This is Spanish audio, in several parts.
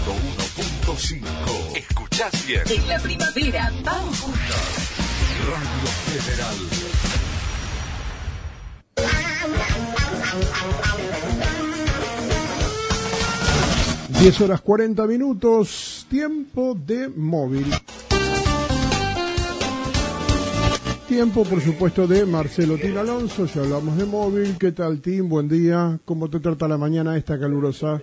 101.5. ¿Escuchás bien? En la primavera, vamos juntos. Radio Federal. 10:40, tiempo de móvil. Tiempo, por supuesto, de Marcelo Tin Alonso. Ya hablamos de móvil. ¿Qué tal, Tim? Buen día. ¿Cómo te trata la mañana esta calurosa?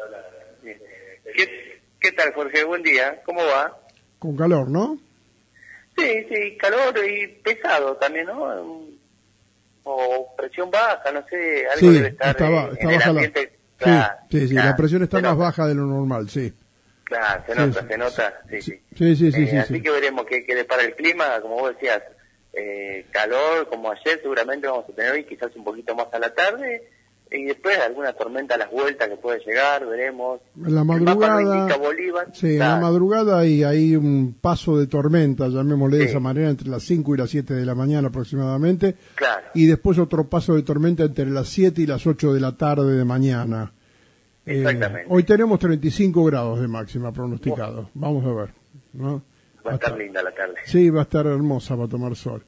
¿Qué tal, Jorge? Buen día. ¿Cómo va? Con calor, ¿no? Sí, calor y pesado también, ¿no? O presión baja, no sé, algo Sí, debe estar está en el baja ambiente. Sí, Claro, la presión está se más nota. baja de lo normal, sí. Claro, se nota, sí. Sí. Así que veremos qué depara el clima, como vos decías, calor como ayer seguramente vamos a tener hoy, quizás un poquito más a la tarde, y después alguna tormenta a las vueltas que puede llegar, veremos. En la El mapa no madrugada, indica Bolívar. sí, en la madrugada hay un paso de tormenta, llamémosle de Sí. esa manera, entre las 5 y las 7 de la mañana aproximadamente, Claro. y después otro paso de tormenta entre las 7 y las 8 de la tarde de mañana. Exactamente. Hoy tenemos 35 grados de máxima pronosticados, vamos a ver, ¿no? Va a estar linda la tarde. Sí, va a estar hermosa para tomar sol.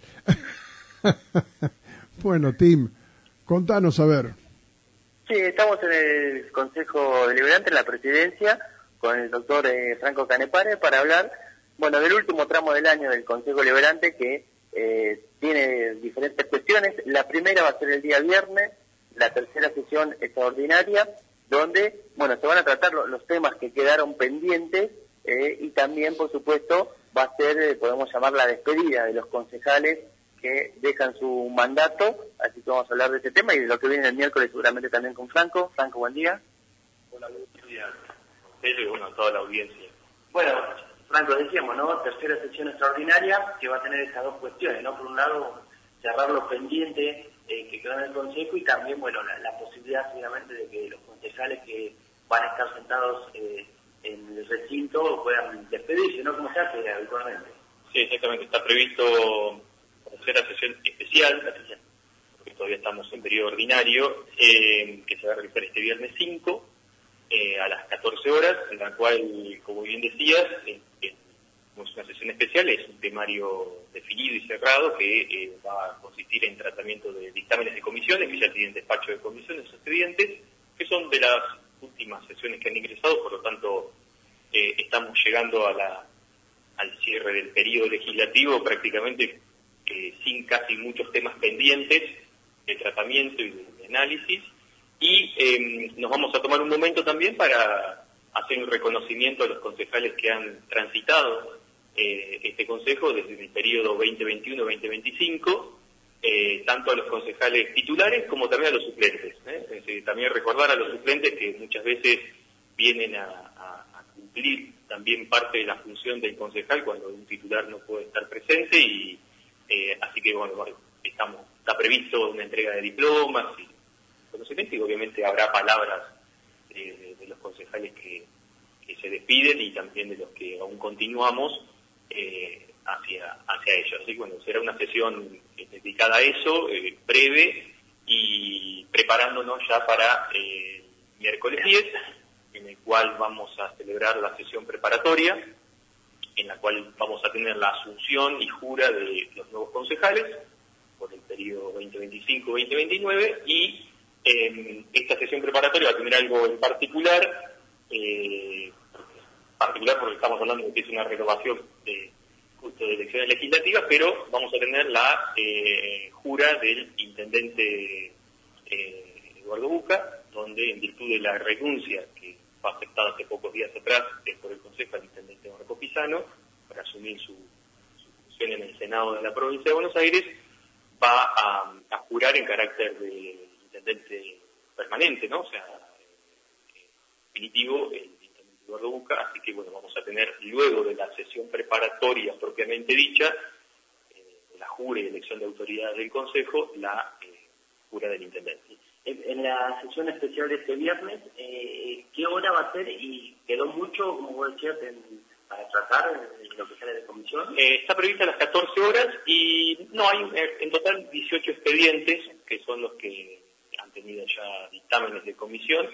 Bueno, Tim, contanos a ver. Sí, estamos en el Consejo Deliberante, en la Presidencia, con el doctor Franco Canepare para hablar, bueno, del último tramo del año del Consejo Deliberante que tiene diferentes cuestiones. La primera va a ser el día viernes, la tercera sesión extraordinaria, donde, bueno, se van a tratar los temas que quedaron pendientes y también, por supuesto, va a ser, podemos llamar la despedida de los concejales que dejan su mandato, así que vamos a hablar de ese tema y de lo que viene el miércoles seguramente también con Franco. Franco, buen día. Hola, buen día. Y bueno, a toda la audiencia. Bueno, Franco, decíamos, ¿no? Tercera sesión extraordinaria que va a tener estas dos cuestiones, ¿no? Por un lado, cerrar los pendientes que quedan en el Consejo y también, bueno, la posibilidad seguramente de que los concejales que van a estar sentados en el recinto puedan despedirse, ¿no? Como se hace habitualmente. Sí, exactamente. Está previsto tercera sesión especial, porque todavía estamos en periodo ordinario, que se va a realizar este viernes 5 a las 14 horas, en la cual, como bien decías, como es una sesión especial, es un temario definido y cerrado que va a consistir en tratamiento de dictámenes de comisiones, que ya tienen despacho de comisiones o expedientes, que son de las últimas sesiones que han ingresado, por lo tanto estamos llegando al cierre del periodo legislativo prácticamente sin casi muchos temas pendientes de tratamiento y de análisis, y nos vamos a tomar un momento también para hacer un reconocimiento a los concejales que han transitado este consejo desde el periodo 2021-2025, tanto a los concejales titulares como también a los suplentes. Es decir, también recordar a los suplentes que muchas veces vienen a cumplir también parte de la función del concejal cuando un titular no puede estar presente, y así que bueno, está previsto una entrega de diplomas y conocimiento, y obviamente habrá palabras de los concejales que se despiden y también de los que aún continuamos hacia ellos. Así que bueno, será una sesión dedicada a eso, breve, y preparándonos ya para el miércoles 10, en el cual vamos a celebrar la sesión preparatoria, en la cual vamos a tener la asunción y jura de los nuevos concejales por el periodo 2025-2029, y esta sesión preparatoria va a tener algo en particular porque estamos hablando de que es una renovación justo de elecciones legislativas, pero vamos a tener la jura del intendente Eduardo Buca, donde en virtud de la renuncia que fue aceptada hace pocos días atrás por el Consejo del intendente Marco Pisano para asumir su función en el Senado de la provincia de Buenos Aires, va a jurar en carácter de intendente permanente, ¿no? O sea, definitivo, el intendente Eduardo Buca. Así que bueno, vamos a tener luego de la sesión preparatoria propiamente dicha, la jura y elección de autoridades del Consejo, la jura del intendente. En la sesión especial de este viernes, ¿qué hora va a ser? Y quedó mucho, como vos decías, para tratar lo que sale de comisión. Está prevista a las 14 horas y no hay en total 18 expedientes, que son los que han tenido ya dictámenes de comisión,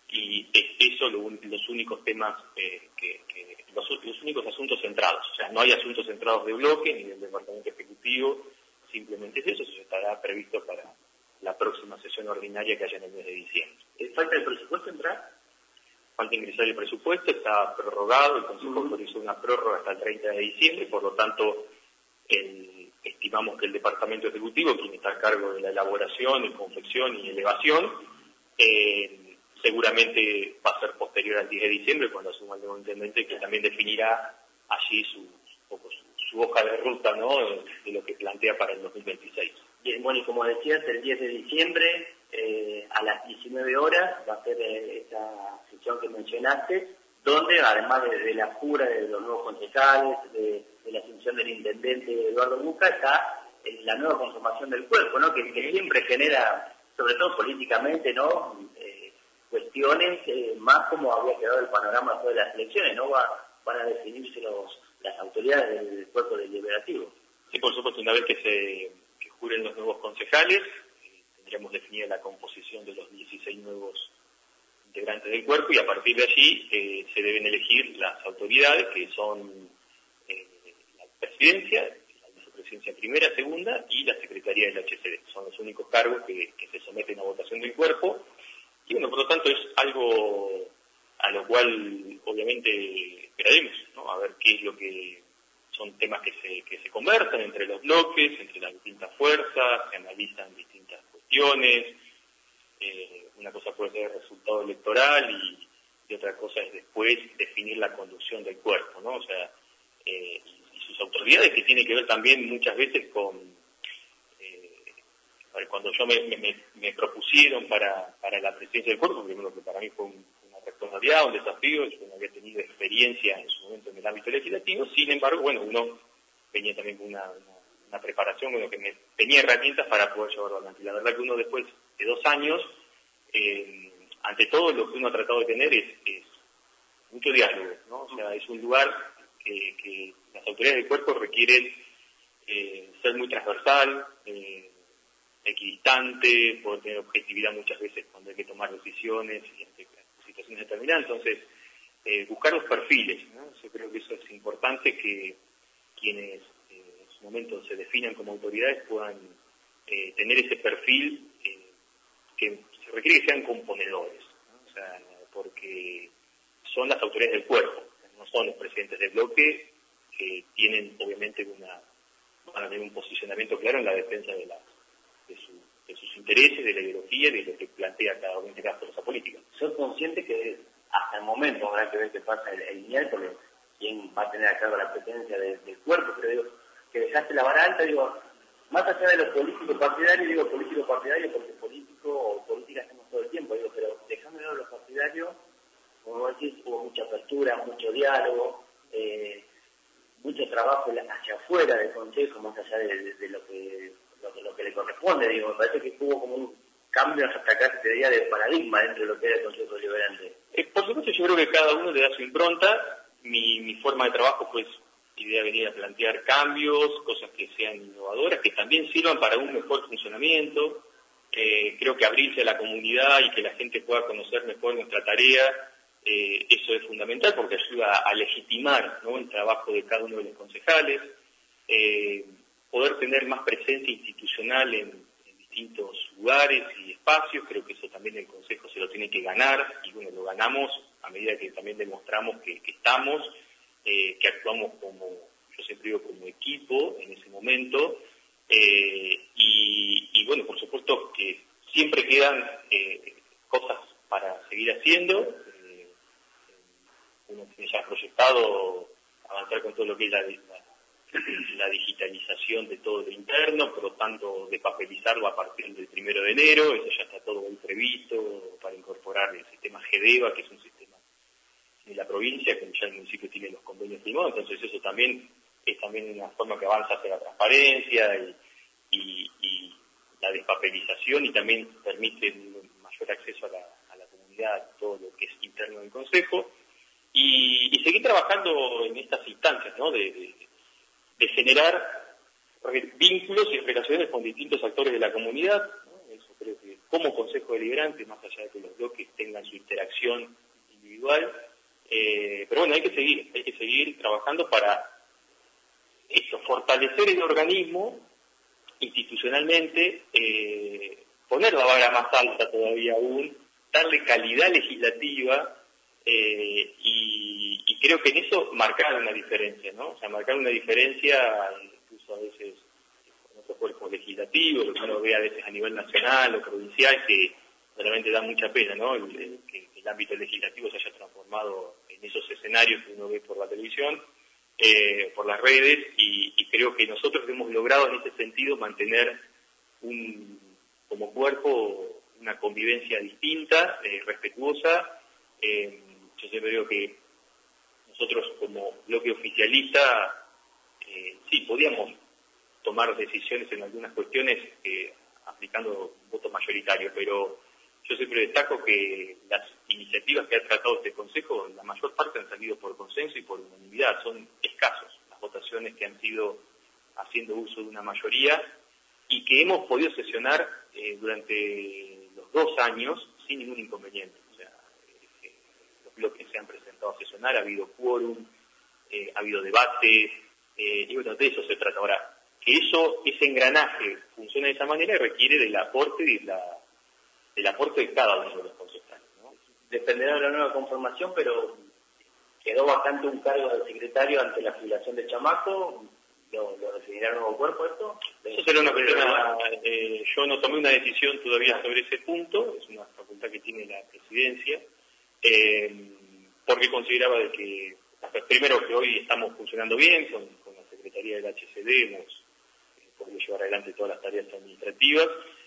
y es eso los únicos temas, los únicos asuntos centrados. O sea, no hay asuntos centrados de bloque ni del Departamento Ejecutivo, simplemente eso estará previsto para la próxima sesión ordinaria que haya en el mes de diciembre. ¿Falta el presupuesto entrar? Falta ingresar el presupuesto, está prorrogado, el Consejo autorizó una prórroga hasta el 30 de diciembre, por lo tanto estimamos que el Departamento Ejecutivo, quien está a cargo de la elaboración, de confección y elevación, seguramente va a ser posterior al 10 de diciembre, cuando asuma el nuevo intendente, que también definirá allí su hoja de ruta, ¿no?, de lo que plantea para el 2026. Bien, bueno, y como decías, el 10 de diciembre, a las 19 horas, va a ser esa sesión que mencionaste, donde además de la jura de los nuevos concejales, de la asunción del intendente Eduardo Buca, está la nueva conformación del cuerpo, ¿no?, que siempre genera, sobre todo políticamente, ¿no?, cuestiones, más como había quedado el panorama después de las elecciones, ¿no? Van a definirse las autoridades del cuerpo deliberativo. Sí, por supuesto, una vez que juren los nuevos concejales, tendríamos definida la composición de los 16 nuevos integrantes del cuerpo, y a partir de allí se deben elegir las autoridades, que son la presidencia, la vicepresidencia primera, segunda, y la secretaría del HCD. Son los únicos cargos que se someten a votación del cuerpo. Y bueno, por lo tanto es algo a lo cual obviamente esperaremos, ¿no?, a ver qué es lo que son temas que se conversan entre los bloques, entre las distintas fuerzas, se analizan distintas cuestiones. Una cosa puede ser el resultado electoral y otra cosa es después definir la conducción del cuerpo, ¿no? O sea, y sus autoridades, que tiene que ver también muchas veces con cuando yo me propusieron para la presidencia del cuerpo, primero que para mí fue una responsabilidad, un desafío. Yo no había tenido experiencia en su momento en el ámbito legislativo, sin embargo, bueno, uno venía también con una preparación, bueno, que tenía herramientas para poder llevarlo adelante. La verdad que uno después de 2 años, ante todo lo que uno ha tratado de tener es mucho diálogo, ¿no? O sea, es un lugar que las autoridades del cuerpo requieren ser muy transversal, equidistante, poder tener objetividad muchas veces cuando hay que tomar decisiones y ante situaciones determinadas. Entonces, buscar los perfiles, ¿no? Yo creo que eso es importante, que quienes en su momento se definan como autoridades puedan tener ese perfil que se requiere que sean componedores, ¿no? O sea, porque son las autoridades del cuerpo, no son los presidentes del bloque, que tienen obviamente van a tener un posicionamiento claro en la defensa de sus intereses, de la ideología, de lo que plantea cada uno en este caso de esa política. Soy consciente que hasta el momento habrá que ver qué pasa el miércoles, quién va a tener a cargo la presidencia del cuerpo, pero digo, que dejaste la vara alta, digo, más allá de los políticos partidarios, digo político partidario porque político o política hacemos todo el tiempo, digo, pero dejando de lado los partidarios, como decís, hubo mucha apertura, mucho diálogo, mucho trabajo hacia afuera del Consejo, más allá de lo que le corresponde, digo, me parece que hubo como un cambio hasta acá, este día, de paradigma dentro de lo que era el Consejo Deliberante. Por supuesto, yo creo que cada uno le da su impronta. Mi forma de trabajo, pues, idea venir a plantear cambios, cosas que sean innovadoras, que también sirvan para un mejor funcionamiento. Creo que abrirse a la comunidad y que la gente pueda conocer mejor nuestra tarea, eso es fundamental porque ayuda a legitimar, ¿no?, el trabajo de cada uno de los concejales. Poder tener más presencia institucional en distintos lugares y espacios, creo que eso también el Consejo se lo tiene que ganar, y bueno, lo ganamos a medida que también demostramos que estamos, que actuamos como, yo siempre digo, como equipo en ese momento, y bueno, por supuesto que siempre quedan cosas para seguir haciendo. Uno tiene ya proyectado avanzar con todo lo que es la digitalización de todo lo interno, por lo tanto despapelizarlo a partir del 1 de enero, eso ya está todo ahí previsto para incorporar el sistema GEDEVA, que es un sistema de la provincia, que ya el municipio tiene los convenios firmados, entonces eso también es también una forma que avanza hacia la transparencia y la despapelización, y también permite un mayor acceso a la comunidad, todo lo que es interno del Consejo, y seguir trabajando en estas instancias, ¿no?, de generar vínculos y relaciones con distintos actores de la comunidad, ¿no? Eso creo que como Consejo Deliberante, más allá de que los bloques tengan su interacción individual. Pero bueno, hay que seguir trabajando para esto, fortalecer el organismo institucionalmente, poner la vara más alta todavía aún, darle calidad legislativa, y creo que en eso marcar una diferencia, ¿no? O sea, marcar una diferencia incluso a veces con otros cuerpos legislativos, lo que uno ve a veces a nivel nacional o provincial, que realmente da mucha pena, ¿no? Que el ámbito legislativo se haya transformado en esos escenarios que uno ve por la televisión, por las redes, y creo que nosotros hemos logrado en ese sentido mantener como cuerpo una convivencia distinta, respetuosa. Yo siempre digo que nosotros como bloque oficialista sí podíamos tomar decisiones en algunas cuestiones aplicando voto mayoritario, pero yo siempre destaco que las iniciativas que ha tratado este Consejo, la mayor parte han salido por consenso y por unanimidad, son escasos las votaciones que han sido haciendo uso de una mayoría y que hemos podido sesionar durante los 2 años sin ningún inconveniente. O sea, los bloques se han presentado a sesionar, ha habido quórum, ha habido debate, y bueno, de eso se trata. Ahora, que ese engranaje funcione de esa manera requiere del aporte del aporte de cada uno de los concejales, ¿no? Dependerá de la nueva conformación, pero quedó vacante un cargo de secretario ante la jubilación de Chamaco. ¿Lo definirá el nuevo cuerpo esto? Eso será una cuestión. Yo no tomé una decisión todavía sobre ese punto, es una facultad que tiene la presidencia, porque consideraba de que, primero, que hoy estamos funcionando bien con la Secretaría del HCD, hemos podido llevar adelante todas las tareas administrativas,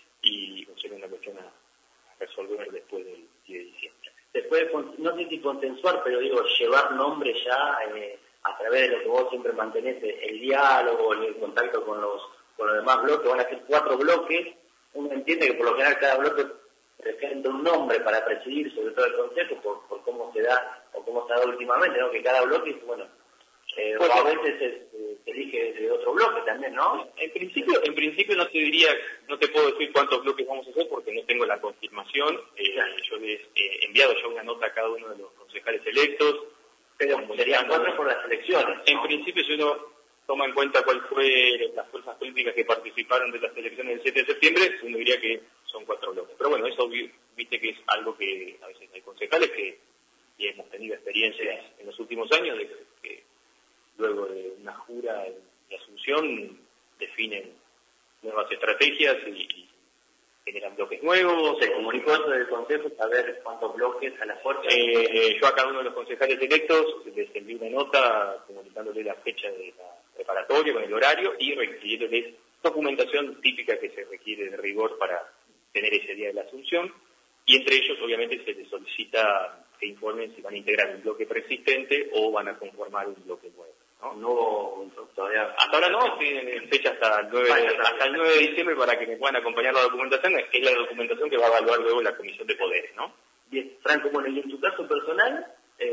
y será una cuestión a resolver después del 10 de diciembre. Después, no sé si consensuar, pero digo, llevar nombres ya a través de lo que vos siempre mantenés, el diálogo, el contacto con los demás bloques. Van a ser 4 bloques. Uno entiende que por lo general cada bloque presenta un nombre para presidir, sobre todo el Consejo, por cómo se da o cómo se ha dado últimamente, ¿no? Que cada bloque, bueno, o a veces se elige de otro bloque también, ¿no? En principio no te puedo decir cuántos bloques vamos a hacer porque no tengo la confirmación. Yo les he enviado ya una nota a cada uno de los concejales electos. Pero serían 4 por las elecciones, ¿no? En principio, si uno toma en cuenta cuál fue las fuerzas políticas que participaron de las elecciones del 7 de septiembre, uno diría que son 4 bloques. Pero bueno, eso viste que es algo que a veces hay concejales y hemos tenido experiencias en los últimos años de que luego de una jura de asunción definen nuevas estrategias y generan bloques nuevos. ¿Se comunicó eso del Consejo, saber cuántos bloques a la fuerza? Yo a cada uno de los concejales electos les envié una nota comunicándoles la fecha de la preparatoria con el horario y requiriéndoles documentación típica que se requiere de rigor para tener ese día de la asunción, y entre ellos obviamente se les solicita que informen si van a integrar un bloque preexistente o van a conformar un bloque nuevo. No, todavía. Hasta ahora no, tienen fecha hasta el 9 de diciembre para que me puedan acompañar la documentación, que es la documentación que va a evaluar luego la Comisión de Poderes, ¿no? Bien, Franco, bueno, y en tu caso personal,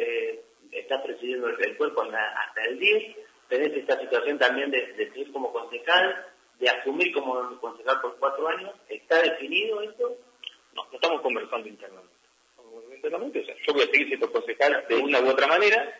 estás presidiendo el cuerpo hasta el 10, tenés esta situación también de seguir como concejal, de asumir como concejal por 4 años, ¿está definido esto? No, lo estamos conversando internamente. O sea, yo voy a seguir siendo concejal de una u otra manera.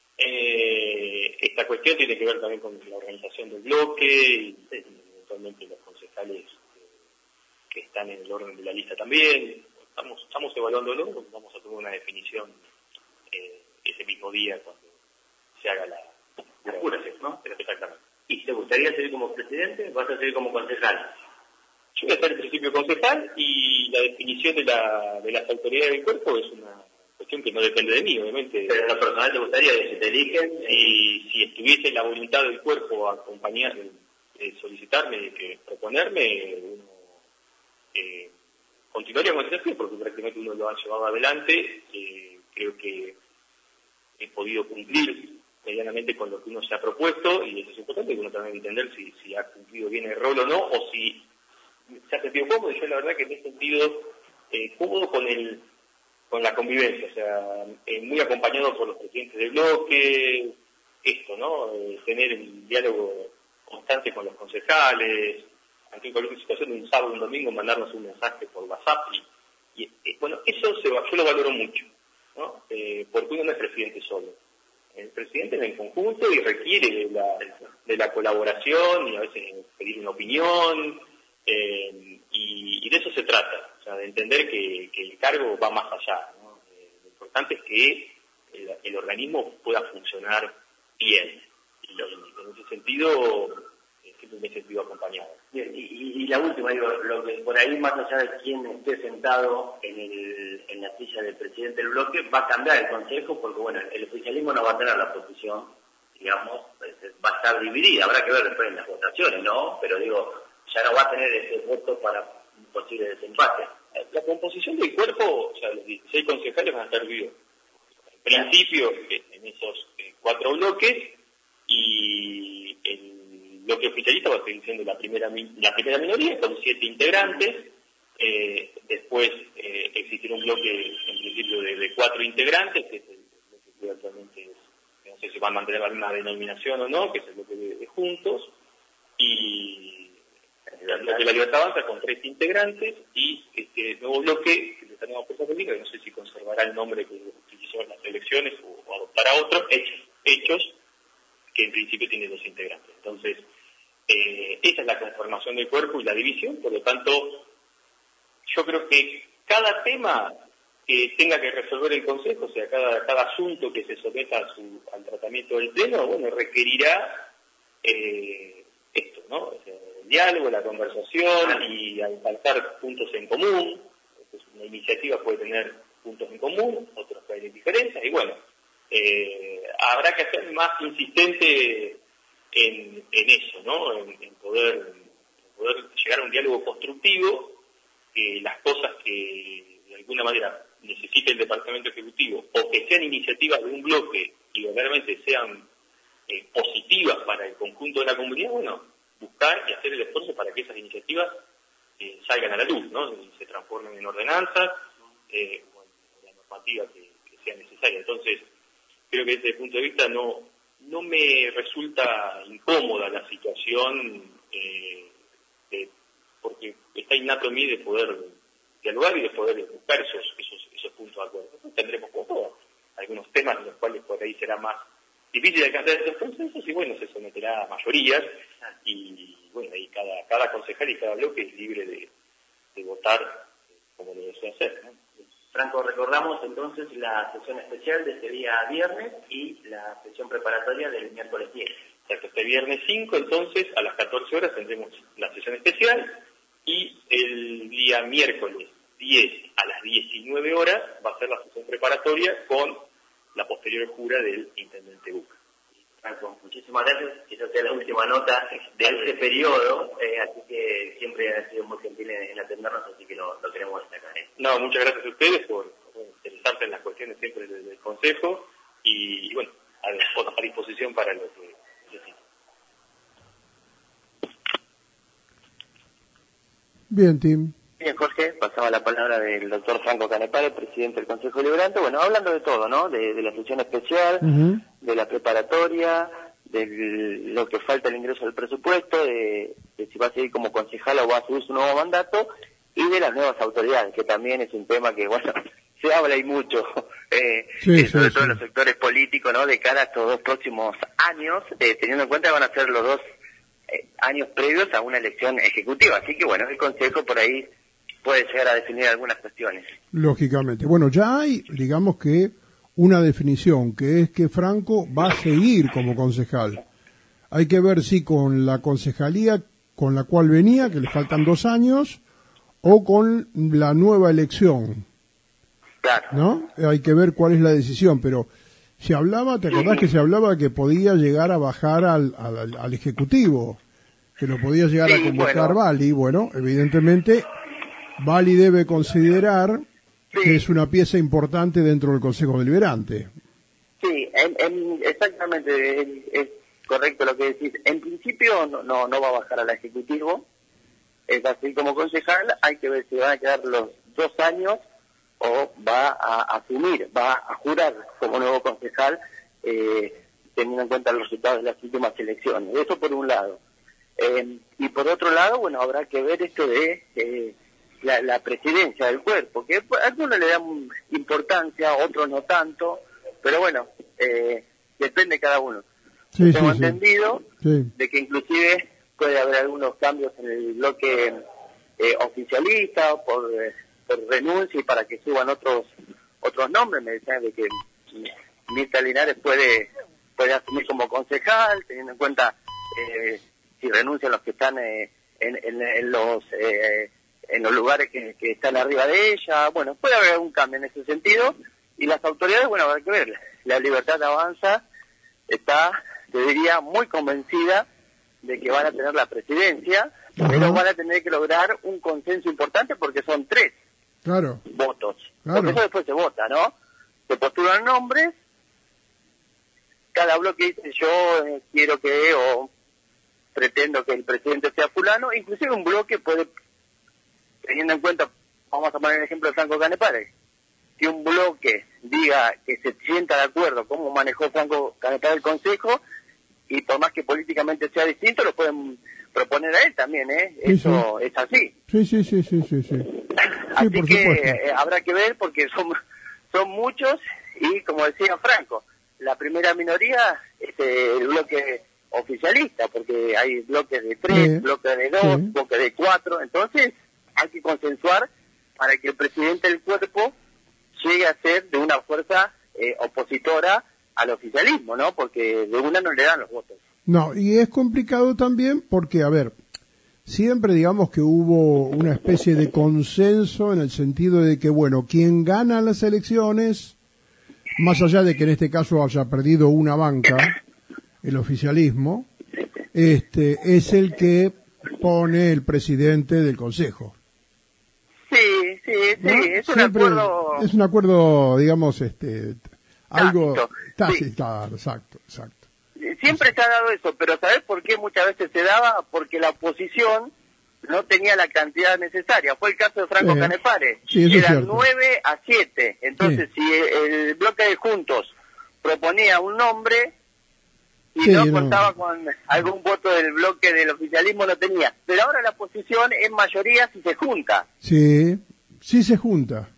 Esta cuestión tiene que ver también con la organización del bloque y eventualmente los concejales que están en el orden de la lista también. Estamos evaluándolo, vamos a tomar una definición ese mismo día cuando se haga la curación, ¿no? Exactamente. ¿Y te gustaría seguir como presidente? ¿Vas a seguir como concejal? Yo voy a ser en principio concejal y la definición de las autoridades del cuerpo es una cuestión que no depende de mí, obviamente. Pero en lo personal te gustaría que si te eligen, si estuviese la voluntad del cuerpo a acompañar, solicitarme, proponerme, uno continuaría con el desafío porque prácticamente uno lo ha llevado adelante. Creo que he podido cumplir medianamente con lo que uno se ha propuesto y eso es importante, que uno también entender si ha cumplido bien el rol o no, o si se ha sentido cómodo. Y yo la verdad que me he sentido cómodo con la convivencia, o sea, muy acompañado por los presidentes del bloque, tener el diálogo constante con los concejales, ante cualquier situación, un sábado, un domingo, mandarnos un mensaje por WhatsApp. Y bueno, eso yo lo valoro mucho, ¿no? Porque uno no es presidente solo. El presidente es en conjunto y requiere de la colaboración y a veces pedir una opinión, y de eso se trata, o sea, de entender que el cargo va más allá, ¿no? Lo importante es que el organismo pueda funcionar bien, y en ese sentido siempre me he sentido acompañado. Bien, y la última, digo, lo que por ahí, más allá de quién esté sentado en la silla del presidente del bloque, va a cambiar el consejo, porque bueno, el oficialismo no va a tener la posición, digamos, va a estar dividida, habrá que ver después en las votaciones, ¿no? Pero digo, ya no va a tener ese voto para un posible desempate. La composición del cuerpo, o sea, los 16 concejales van a estar vivos. En principio, en esos 4 bloques, y el bloque oficialista va a seguir siendo la primera minoría, con 7 integrantes. Después existirá un bloque, en principio, de 4 integrantes, que es el bloque que actualmente no sé si va a mantener la misma denominación o no, que es el bloque de Juntos, y el bloque de la Libertad Avanza con 3 integrantes, y este nuevo bloque, que le tenemos fuerza política, que no sé si conservará el nombre que utilizó en las elecciones o adoptará otro, hechos, que en principio tiene 2 integrantes. Entonces, esa es la conformación del cuerpo y la división. Por lo tanto, yo creo que cada tema que tenga que resolver el Consejo, o sea, cada asunto que se someta al tratamiento del Pleno, bueno, requerirá esto, ¿no? O sea, el diálogo, la conversación y alcanzar puntos en común. Entonces, una iniciativa puede tener puntos en común, otros pueden tener diferencias, y bueno, habrá que ser más insistente en eso, ¿no? En poder llegar a un diálogo constructivo, que las cosas que de alguna manera necesite el Departamento Ejecutivo, o que sean iniciativas de un bloque y verdaderamente sean positivas para el conjunto de la comunidad, bueno, buscar y hacer el esfuerzo para que esas iniciativas salgan a la luz, ¿no? Y se transformen en ordenanzas, o en la normativa que sea necesaria. Entonces, creo que desde ese punto de vista no me resulta incómoda la situación, porque está innato en mí de poder dialogar y de poder buscar esos puntos de acuerdo. Entonces, tendremos como todo algunos temas en los cuales por ahí será más difícil alcanzar esos consensos, y bueno, se someterá a mayorías, y bueno, ahí cada concejal y cada bloque es libre de votar como lo desea hacer, ¿no? Franco, recordamos entonces la sesión especial de este día viernes y la sesión preparatoria del miércoles 10. Exacto, este viernes 5, entonces, a las 14 horas tendremos la sesión especial, y el día miércoles 10 a las 19 horas va a ser la sesión preparatoria con la posterior jura del intendente Buca. Franco, muchísimas gracias. Esa sea la última nota de este periodo, así que siempre han sido muy gentiles en atendernos, así que lo queremos destacar. No, muchas gracias a ustedes por interesarse en las cuestiones siempre del Consejo, y bueno, a disposición para lo que necesiten. Bien, Tim. Bien, Jorge, pasaba la palabra del doctor Franco Canepare, presidente del Consejo Deliberante. Bueno, hablando de todo, ¿no? De la sesión especial, de la preparatoria, de lo que falta el ingreso del presupuesto, de si va a seguir como concejal o va a subir su nuevo mandato, y de las nuevas autoridades, que también es un tema que, bueno, se habla y mucho, sobre todo en los sectores políticos, ¿no? De cara a estos 2 próximos años, teniendo en cuenta que van a ser los 2 años previos a una elección ejecutiva. Así que, bueno, el Consejo por ahí puede llegar a definir algunas cuestiones. Lógicamente. Bueno, ya hay, digamos que, una definición, que es que Franco va a seguir como concejal. Hay que ver si con la concejalía con la cual venía, que le faltan 2 años, o con la nueva elección. Claro. ¿No? Hay que ver cuál es la decisión, pero se hablaba, ¿te acordás que se hablaba que podía llegar a bajar al Ejecutivo? Que lo podía llegar a convocar Bali. Bueno, evidentemente Bali debe considerar que es una pieza importante dentro del Consejo Deliberante. Sí, exactamente, es correcto lo que decís. En principio no va a bajar al Ejecutivo, es así como concejal. Hay que ver si van a quedar los 2 años o va a asumir, va a jurar como nuevo concejal, teniendo en cuenta los resultados de las últimas elecciones. Eso por un lado. Y por otro lado, bueno, habrá que ver esto de la presidencia del cuerpo, que a algunos le dan importancia, a otros no tanto, pero bueno, depende de cada uno. Sí, Tengo sí, entendido sí. de que inclusive puede haber algunos cambios en el bloque oficialista por renuncia y para que suban otros nombres. Me decían de que Mirta Linares puede asumir como concejal, teniendo en cuenta si renuncian los que están en los lugares que están arriba de ella. Bueno, puede haber algún cambio en ese sentido, y las autoridades, bueno, habrá que ver. La Libertad Avanza está, te diría, muy convencida de que van a tener la presidencia, pero van a tener que lograr un consenso importante porque son 3 votos. Claro. Porque eso después se vota, ¿no? Se postulan nombres, cada bloque dice yo quiero que o pretendo que el presidente sea fulano, inclusive un bloque puede, teniendo en cuenta, vamos a poner el ejemplo de Franco Canepare, que un bloque diga que se sienta de acuerdo cómo manejó Franco Canepare el Consejo, y por más que políticamente sea distinto, lo pueden proponer a él también, Sí, eso es así. Sí. Así por que supuesto. habrá que ver porque son muchos, y como decía Franco, la primera minoría es el bloque oficialista, porque hay bloques de 3, bloques de 2, bloques de 4, entonces hay que consensuar para que el presidente del cuerpo llegue a ser de una fuerza opositora al oficialismo, ¿no? Porque de una no le dan los votos. No, y es complicado también porque, a ver, siempre digamos que hubo una especie de consenso en el sentido de que, bueno, quien gana las elecciones, más allá de que en este caso haya perdido una banca, el oficialismo, es el que pone el presidente del Consejo. Sí, ¿No? es un Siempre acuerdo... es un acuerdo, digamos, algo... Tácito, exacto. Siempre se ha dado eso, pero ¿sabés por qué muchas veces se daba? Porque la oposición no tenía la cantidad necesaria. Fue el caso de Franco Canepare. Eran 9-7. Entonces, si el bloque de Juntos proponía un nombre y no contaba con algún voto del bloque del oficialismo, no tenía. Pero ahora la oposición es mayoría si se junta. Sí se junta.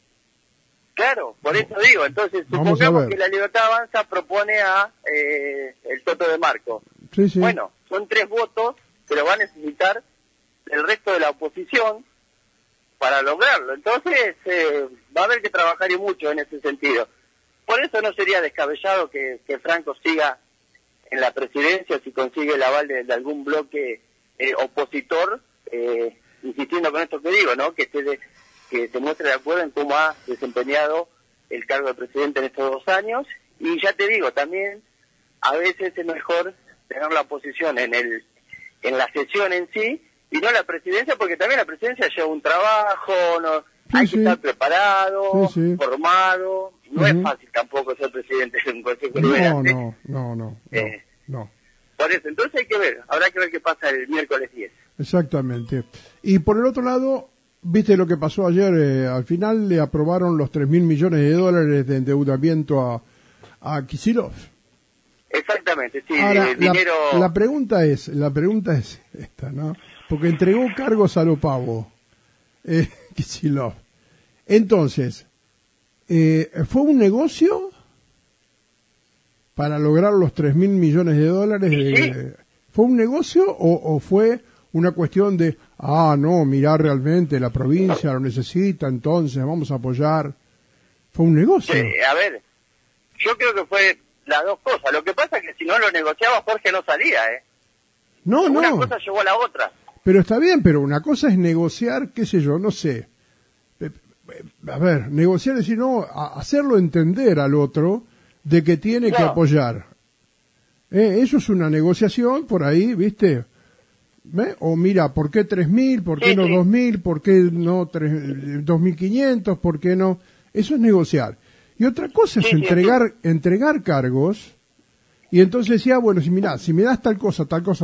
Claro, por eso digo. Entonces, supongamos que la Libertad Avanza propone a el Toto de Marco. Sí. Bueno, son 3 votos, pero va a necesitar el resto de la oposición para lograrlo. Entonces, va a haber que trabajar y mucho en ese sentido. Por eso no sería descabellado que Franco siga en la presidencia si consigue el aval de algún bloque opositor, insistiendo con esto que digo, ¿no? Que se muestre de acuerdo en cómo ha desempeñado el cargo de presidente en estos 2 años. Y ya te digo, también a veces es mejor tener la oposición en la sesión en sí y no la presidencia, porque también la presidencia lleva un trabajo, hay que estar preparado, formado. No es fácil tampoco ser presidente de un consejo liberante. No. Por eso, entonces hay que ver, habrá que ver qué pasa el miércoles 10. Exactamente. Y por el otro lado, ¿viste lo que pasó ayer? Al final le aprobaron los $3.000 millones de endeudamiento a Kicillof. Exactamente, sí. Ahora, dinero... la pregunta es esta, ¿no? Porque entregó cargos a lo pavo, Kicillof. Entonces, ¿fue un negocio para lograr los $3.000 millones de dólares? ¿Sí? ¿Fue un negocio o fue una cuestión de, no, mirá, realmente la provincia lo necesita, entonces vamos a apoyar? ¿Fue un negocio? A ver, yo creo que fue las dos cosas. Lo que pasa es que si no lo negociaba, Jorge no salía, No. Una cosa llevó a la otra. Pero está bien, pero una cosa es negociar, qué sé yo, no sé. A ver, negociar es decir, no, hacerlo entender al otro de que tiene que apoyar. Eso es una negociación por ahí, ¿viste? O mira, ¿por qué 3.000? ¿Por qué no 2.000? ¿Por qué no 2.500? ¿Por qué no? Eso es negociar. Y otra cosa es entregar cargos, y entonces decía, bueno, si me das tal cosa,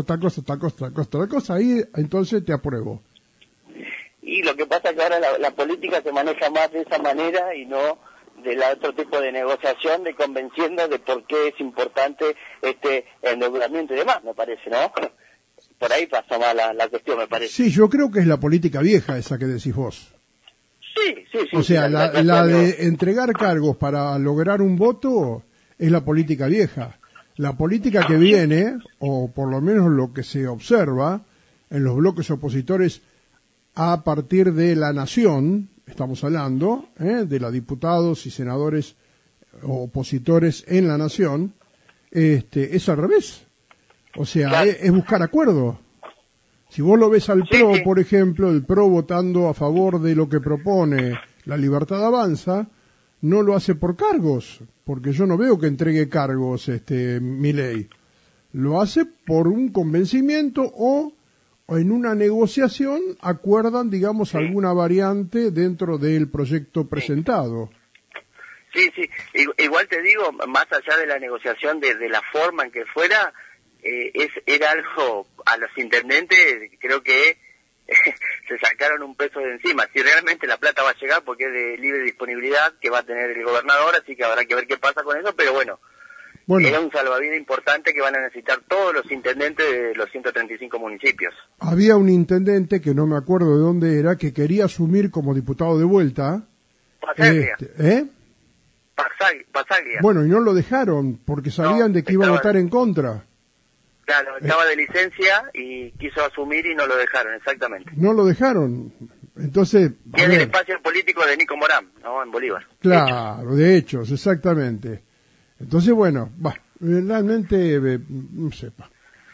ahí entonces te apruebo. Y lo que pasa es que ahora la política se maneja más de esa manera y no del otro tipo de negociación, de convenciendo de por qué es importante este endeudamiento y demás, me parece, ¿no? por ahí pasó mal la cuestión, me parece. Sí, yo creo que es la política vieja esa que decís vos. Sí. O sea, la de entregar cargos para lograr un voto es la política vieja. La política que viene, o por lo menos lo que se observa en los bloques opositores a partir de la nación, estamos hablando, de los diputados y senadores opositores en la nación, es al revés. O sea, claro, es buscar acuerdo. Si vos lo ves al PRO, sí. por ejemplo, el PRO votando a favor de lo que propone La Libertad Avanza, no lo hace por cargos, porque yo no veo que entregue cargos Milei. Lo hace por un convencimiento o en una negociación acuerdan, digamos, Sí. alguna variante dentro del proyecto presentado. Sí. Igual te digo, más allá de la negociación de la forma en que fuera, era algo, a los intendentes creo que se sacaron un peso de encima. Si realmente la plata va a llegar, porque es de libre disponibilidad que va a tener el gobernador, así que habrá que ver qué pasa con eso, pero bueno, era un salvavidas importante que van a necesitar todos los intendentes de los 135 municipios. Había un intendente, que no me acuerdo de dónde era, que quería asumir como diputado de vuelta. Pasaglia. ¿Eh? Pasaglia. Bueno, y no lo dejaron, porque sabían de que iba a votar en contra. Claro, estaba de licencia y quiso asumir y no lo dejaron, exactamente. No lo dejaron. Entonces, Y es el espacio político de Nico Morán, ¿no? En Bolívar. Claro, de hechos, exactamente. Entonces, bueno, realmente, no sepa.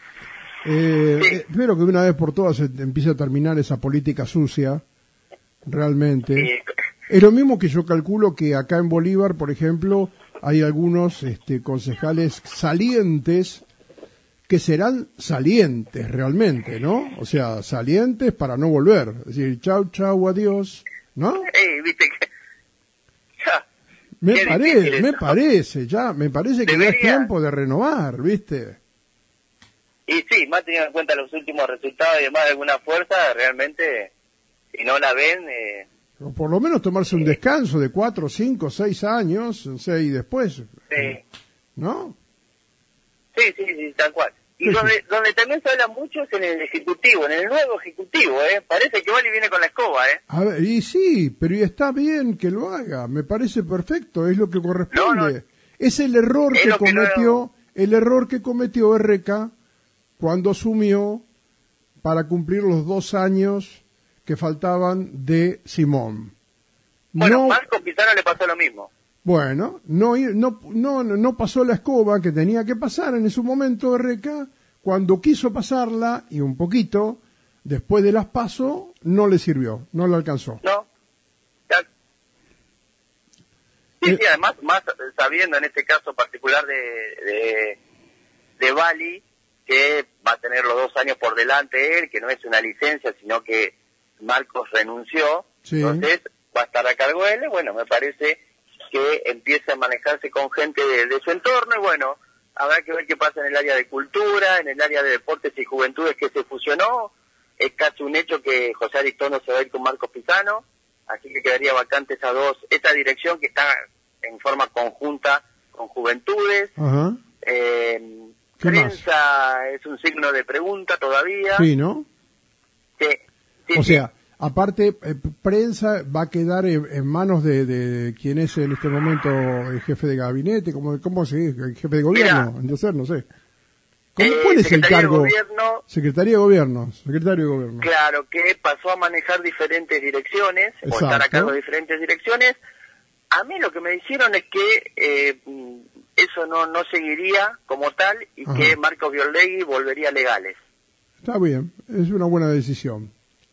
Espero que de una vez por todas se empiece a terminar esa política sucia, realmente. Es lo mismo que yo calculo que acá en Bolívar, por ejemplo, hay algunos concejales salientes que serán salientes realmente, ¿no? O sea, salientes para no volver. Es decir, chau, adiós, ¿no? Viste que... Me parece que ya es tiempo de renovar, ¿viste? Y sí, más teniendo en cuenta los últimos resultados y demás de alguna fuerza, realmente, si no la ven... O por lo menos tomarse un descanso de 4, 5, 6 años, y después, Sí. ¿no? Sí, tal cual. Y donde también se habla mucho es en el Ejecutivo, en el nuevo Ejecutivo, Parece que Wally viene con la escoba, A ver, y sí, pero y está bien que lo haga, me parece perfecto, es lo que corresponde. No. Es el error Es que lo que cometió RK cuando asumió para cumplir los 2 años que faltaban de Simón. Bueno, Marcos Pizarro le pasó lo mismo. Bueno, no pasó la escoba que tenía que pasar en ese momento RK, cuando quiso pasarla, y un poquito, después de las PASO, no le sirvió, no le alcanzó. No. Sí, además, más sabiendo en este caso particular de Bali, que va a tener los 2 años por delante él, que no es una licencia, sino que Marcos renunció, sí. Entonces va a estar a cargo él, bueno, me parece que empiece a manejarse con gente de su entorno, y bueno, habrá que ver qué pasa en el área de cultura, en el área de deportes y juventudes que se fusionó. Es casi un hecho que José Aristono se va a ir con Marcos Pisano, así que quedaría vacante esa dirección que está en forma conjunta con juventudes. Ajá. Prensa es un signo de pregunta todavía. Sí, ¿no? Sí. O sea, aparte, prensa va a quedar en manos de quien es en este momento el jefe de gabinete, ¿cómo se dice? El jefe de gobierno, no sé. ¿Cuál es el cargo? Secretaría de Gobierno. Claro, que pasó a manejar diferentes direcciones, Exacto. o estar a cargo de diferentes direcciones. A mí lo que me dijeron es que eso no seguiría como tal y Ajá. que Marcos Biorlegui volvería a Legales. Está bien, es una buena decisión.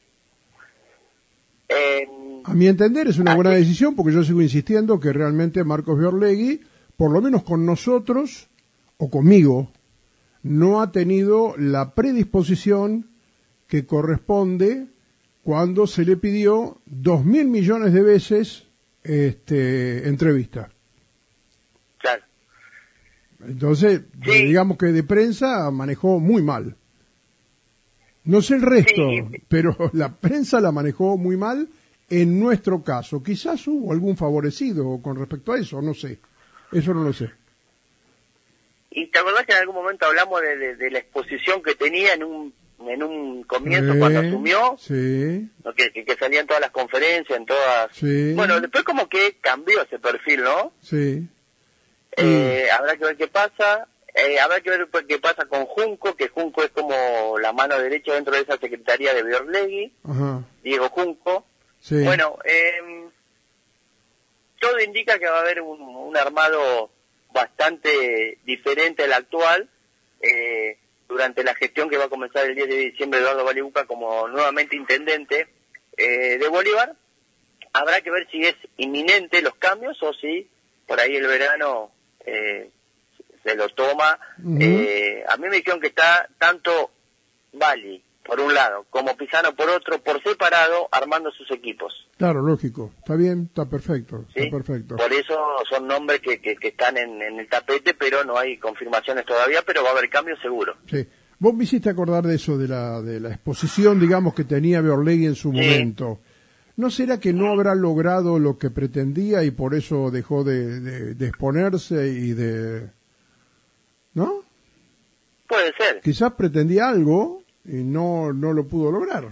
A mi entender es una buena decisión, porque yo sigo insistiendo que realmente Marcos Biorlegui, por lo menos con nosotros, o conmigo, no ha tenido la predisposición que corresponde cuando se le pidió 2.000 millones de veces entrevista. Claro. Entonces, Sí. digamos que de prensa manejó muy mal. No sé el resto, Sí. pero la prensa la manejó muy mal en nuestro caso. Quizás hubo algún favorecido con respecto a eso, no sé. Eso no lo sé. Y te acordás que en algún momento hablamos de la exposición que tenía en un en un comienzo cuando asumió, sí, ¿no? que salía en todas las conferencias, en todas... sí, Bueno, después como que cambió ese perfil, ¿no? sí. Habrá que ver qué pasa. Habrá que ver qué pasa con Junco, que Junco es como la mano derecha dentro de esa secretaría de Biorlegui, Ajá. Diego Junco. Sí. Bueno, todo indica que va a haber un armado bastante diferente al actual durante la gestión que va a comenzar el 10 de diciembre Eduardo Balibuca como nuevamente intendente de Bolívar. Habrá que ver si es inminente los cambios o si por ahí el verano se lo toma. Uh-huh. A mí me dijeron que está tanto Bali por un lado como Pisano por otro, por separado, armando sus equipos. Claro, lógico. Está bien, está perfecto. ¿Sí? Está perfecto. Por eso son nombres que están en el tapete, pero no hay confirmaciones todavía, pero va a haber cambios seguro. Sí. Vos me hiciste acordar de eso, de la exposición, digamos, que tenía Biorlegui en su momento. ¿No será que no habrá logrado lo que pretendía y por eso dejó de exponerse y de... ¿No? Puede ser. Quizás pretendía algo y no lo pudo lograr.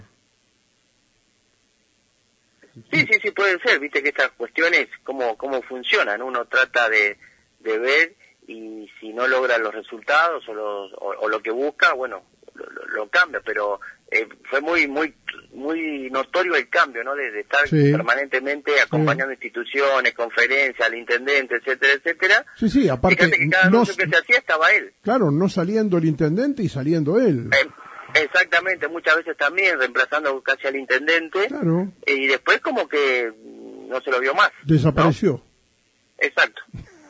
Sí, puede ser. Viste que estas cuestiones, cómo funcionan. Uno trata de ver y si no logra los resultados o lo que busca, bueno, lo cambia. Pero fue muy notorio el cambio, ¿no? De estar permanentemente acompañando instituciones, conferencias, al intendente, etcétera, etcétera. Sí, aparte... Fíjate que cada anuncio que se hacía estaba él. Claro, no saliendo el intendente y saliendo él. Exactamente, muchas veces también reemplazando casi al intendente. Claro. Y después como que no se lo vio más. Desapareció. ¿No? Exacto.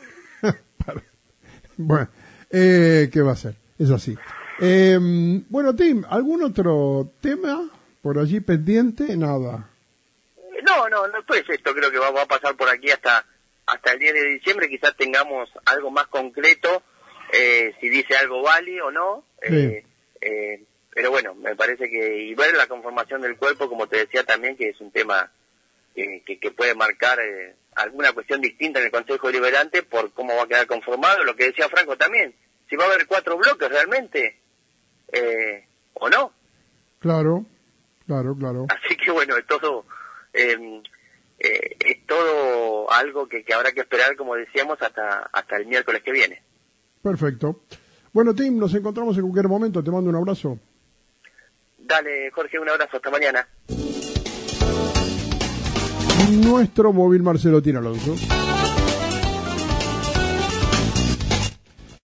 Bueno, ¿qué va a ser? Es así. Bueno, Tim, ¿algún otro tema por allí pendiente? Nada. No, pues esto creo que va a pasar por aquí hasta el 10 de diciembre. Quizás tengamos algo más concreto, si dice algo Bali o no. Sí. Pero bueno, me parece que, y ver la conformación del cuerpo, como te decía también, que es un tema que puede marcar alguna cuestión distinta en el Consejo Deliberante por cómo va a quedar conformado, lo que decía Franco también, si va a haber 4 bloques realmente, o no. Claro. Así que bueno, es todo algo que habrá que esperar, como decíamos, hasta el miércoles que viene. Perfecto. Bueno, Tim, nos encontramos en cualquier momento, te mando un abrazo. Dale, Jorge, un abrazo, hasta mañana. Nuestro móvil Marcelo Tino Alonso.